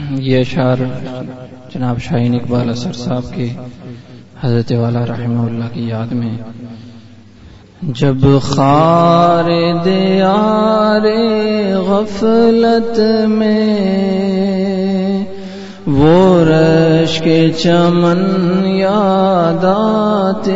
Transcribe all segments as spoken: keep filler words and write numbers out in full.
یہ اشعار جناب شاہین اقبال اثر صاحب کے حضرت والا رحمہ اللہ کی یاد میں. جب خار دیار غفلت میں وہ رش کے چمن یاد آتے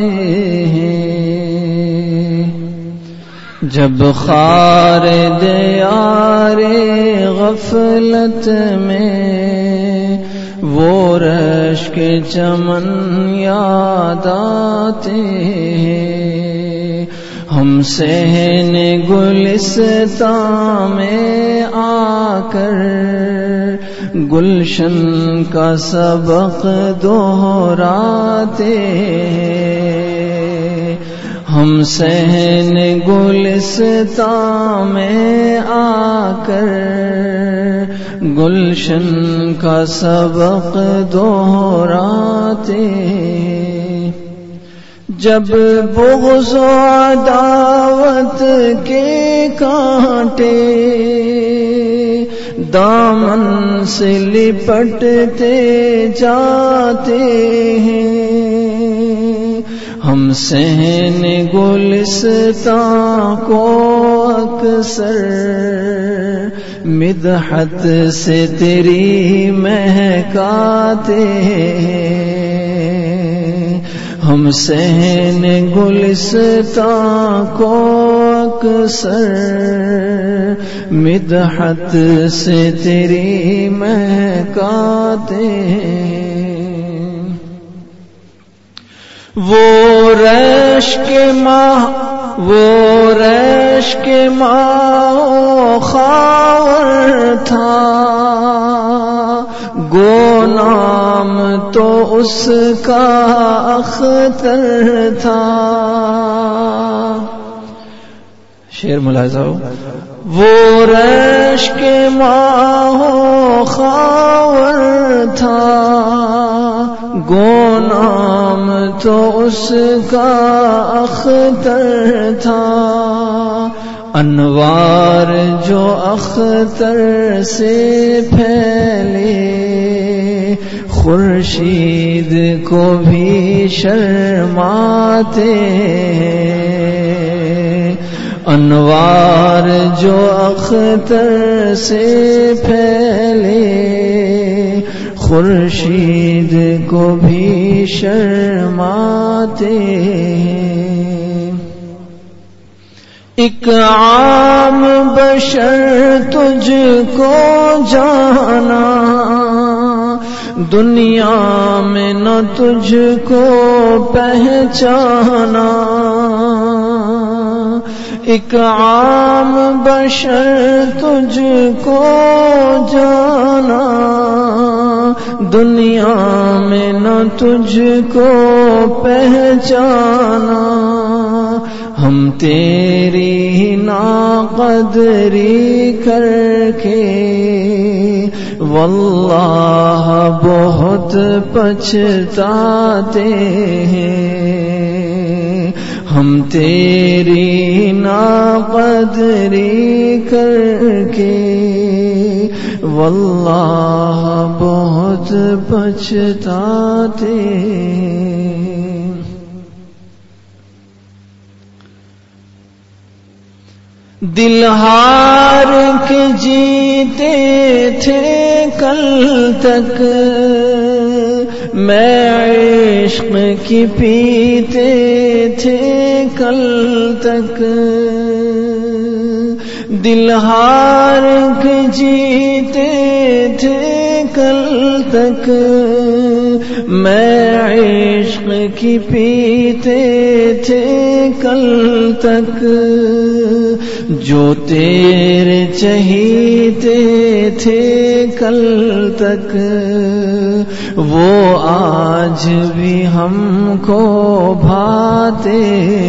ہیں، جب خار دیار غفلت میں وہ رش کے چمن یاد آتے ہیں، ہم صحن گلستاں میں آ کر گلشن کا سبق دہراتے ہیں، ہم صحن گلستاں میں آ کر گلشن کا سبق دہراتے ہیں. جب بغض و عداوت کے کانٹے دامن سے لپٹتے جاتے ہیں، ہم صحن گلستاں کو اکثر مدحت سے تیری مہکاتے ہیں، ہم صحن گلستاں کو اکثر مدحت سے تیری مہکاتے ہیں. وہ رشک ماہ وہ رشک ماہ خاور تھا، گو نام تو اس کا اختر تھا. شعر ملاحظہ ہو. وہ رشک ماہ خاور تھا، گو نام تو اس کا اختر تھا. انوار جو اختر سے پھیلے خورشید کو بھی شرماتے ہیں، انوار جو اختر سے پھیلے خورشید کو بھی شرماتے ہیں. ایک عام بشر تجھ کو جانا، دنیا میں نہ تجھ کو پہچانا. ایک عام بشر تجھ کو جانا، دنیا میں نہ تجھ کو پہچانا. ہم تیری ناقدری کر کے واللہ بہت پچھتاتے ہیں، ہم تیری ناقدری کر کے واللہ بہت پچھتاتے ہیں. دل ہار کے جیتے تھے کل تک، میں عشق کی پیتے تھے کل تک. دل ہار کے جیتے تھے کل تک، میں عشق کی پیتے تھے کل تک. جو تیرے چہیتے تھے کل تک وہ آج بھی ہم کو بھاتے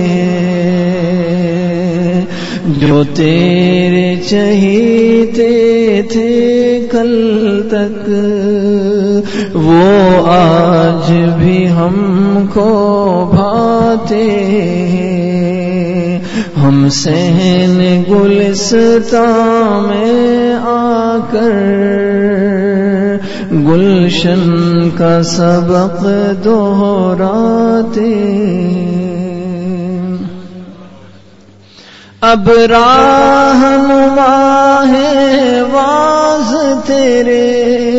ہیں، جو تیرے چہیتے تھے کل تک وہ آج بھی ہم کو بھاتے ہیں. ہم صحن گلستاں میں آ کر گلشن کا سبق دہراتے اب راہ نما ہے واز تیرے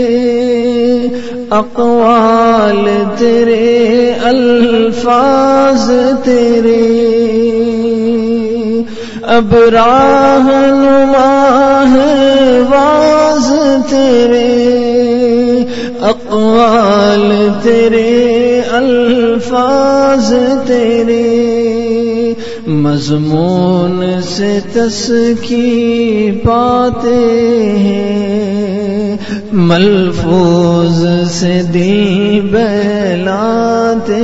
اقوال تیرے الفاظ تیرے اب راہ نما ہے واز تیرے اقوال تیرے الفاظ تیرے مضمون سے تسکی پاتے ہیں ملفوظ سے دل بہلاتے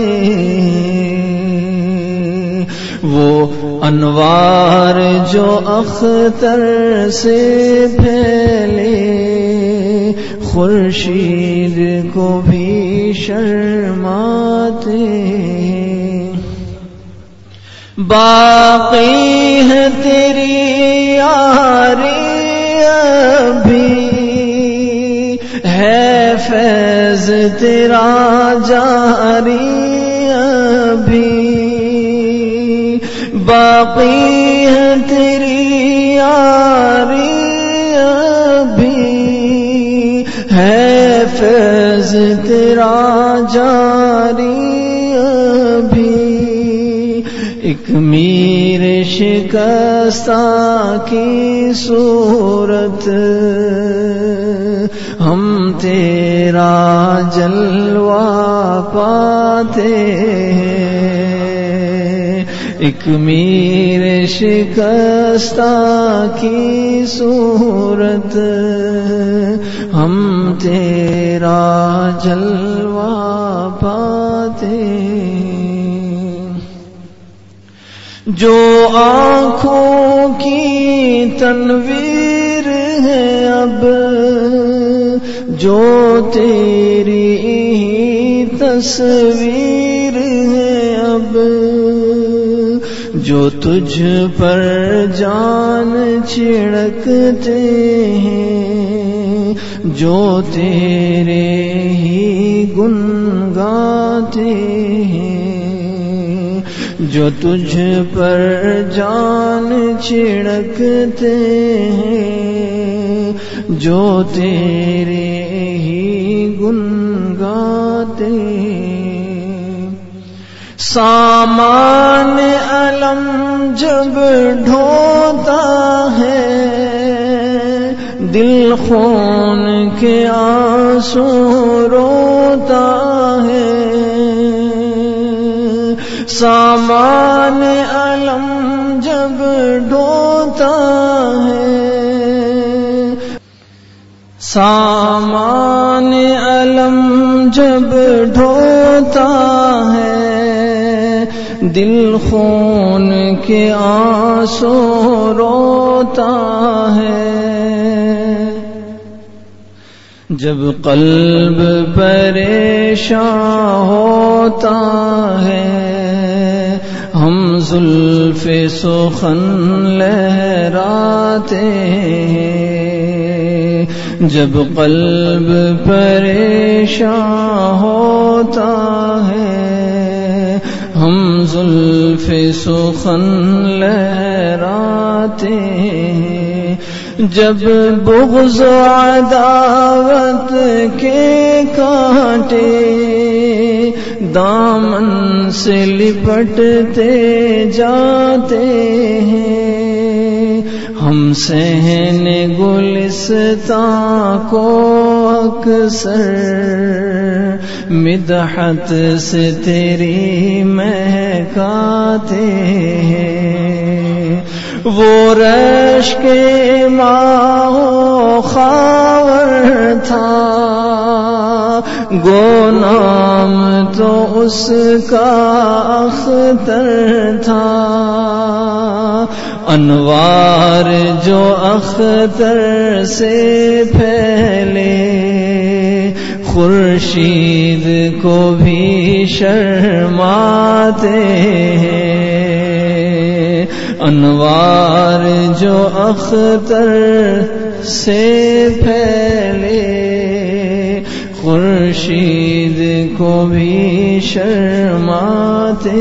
ہیں وہ انوار جو اختر سے پھیلے خورشید کو بھی شرماتے باقی ہے تیری یاری ابھی ہے فیض تیرا جاری ابھی باقی ہے تیری یاری ابھی ہے فیض تیرا جاری ابھی ایک میر شکستہ کی صورت ہم تیرا جلوہ پاتے ہیں ایک میر شکستہ کی صورت ہم تیرا جلوہ پاتے ہیں جو آنکھوں کی تنویر ہے اب جو تیری ہی تصویر ہے اب جو تجھ پر جان چھڑکتے ہیں جو تیرے ہی گن گاتے ہیں جو تجھ پر جان چھڑکتے ہیں جو تیرے ہی گن گاتے ہیں سامان علم جب ڈھوتا ہے دل خون کے آنسو روتا ہے سامان علم جب ڈھوتا ہے سامان علم جب ڈھوتا ہے دل خون کے آنسو روتا ہے جب قلب پریشان ہوتا ہے ہم زلف سخن لہراتے ہیں جب قلب پریشان ہوتا ہے ہم زلف سخن لہراتے ہیں جب بغض و عداوت کے کانٹے دامن سے لپٹتے جاتے ہیں ہم صحن گلستاں کو اکثر مدحت سے تیری مہکاتے ہیں وہ رش کے ماہ خاور تھا گو نام تو اس کا اختر تھا انوار جو اختر سے پھیلے خورشید کو بھی شرماتے ہیں انوار جو اختر سے پھیلے خورشید کو بھی شرماتے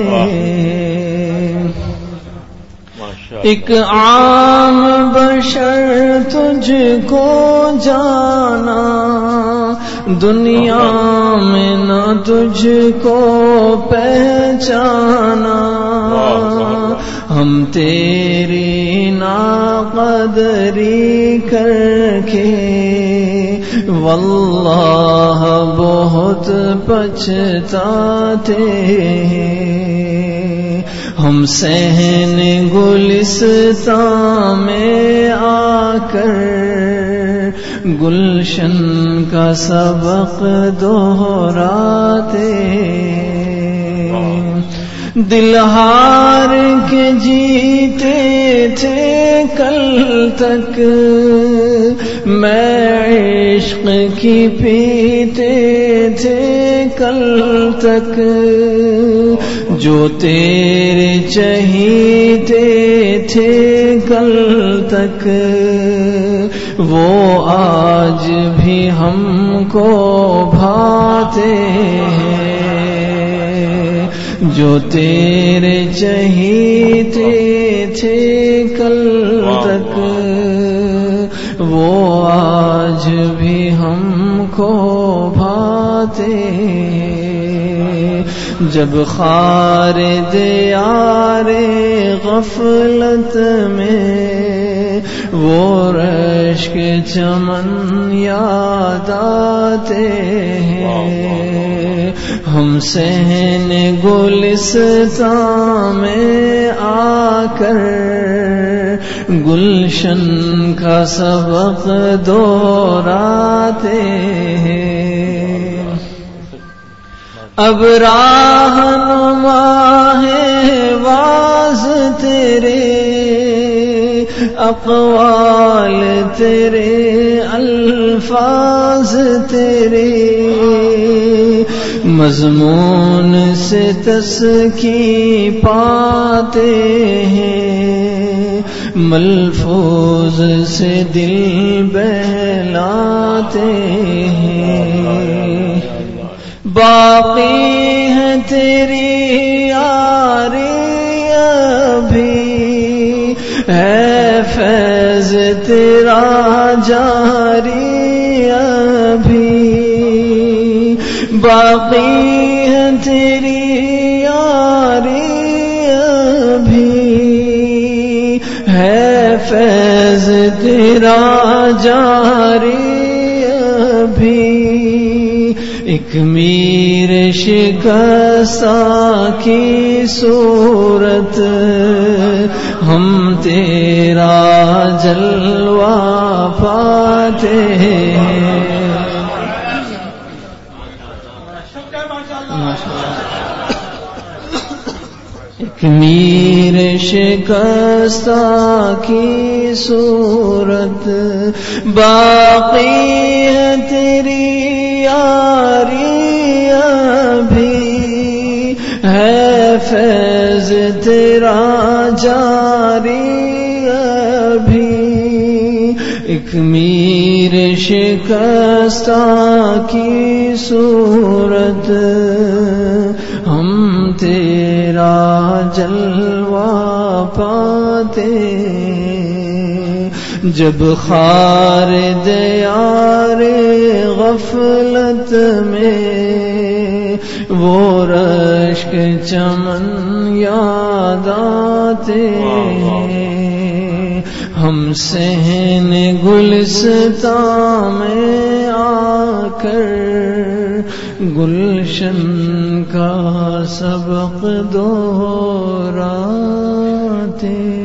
ایک عام بشر تجھ کو جانا دنیا میں نہ تجھ کو پہچانا ہم تیری ناقدری کر کے واللہ بہت پچھتاتے ہم صحن گلستان میں آ کر گلشن کا سبق دہراتے دل ہار کے جیتے تھے کل تک میں عشق کی پیتے تھے کل تک جو تیرے چہیتے تھے کل تک وہ آج بھی ہم کو بھاتے ہیں جو تیرے چہیتے تھے کل تک وہ آج بھی ہم کو بھاتے جب خار دیار غفلت میں وہ رشک چمن یاد آتے ہیں ہم صحن گلستان میں آ کر گلشن کا سبق دہراتے ہیں اب راہ نما ہے واز تیرے اقوال تیرے الفاظ تیرے مضمون سے تسکی پاتے ہیں ملفوظ سے دل بہلاتے ہیں باقی ہے تیری یاری ابھی ہے فیض تیرا جاری ابھی باقی ہے تیری یاری ابھی ہے فیض تیرا جاری ابھی ایک میر شکستہ کی صورت ہم تیرا جلوہ پاتے ہیں ایک میر شکستہ کی صورت باقی ہے تیری یاری ابھی ہے فیض تیرا جاری ابھی ایک میر شکستہ کی صورت ہم تیرا جلوہ پاتے جب خار دیار غفلت میں وہ رشک چمن یاد آتے ہم صحن گلستان میں آ کر گلشن کا سبق دہراتے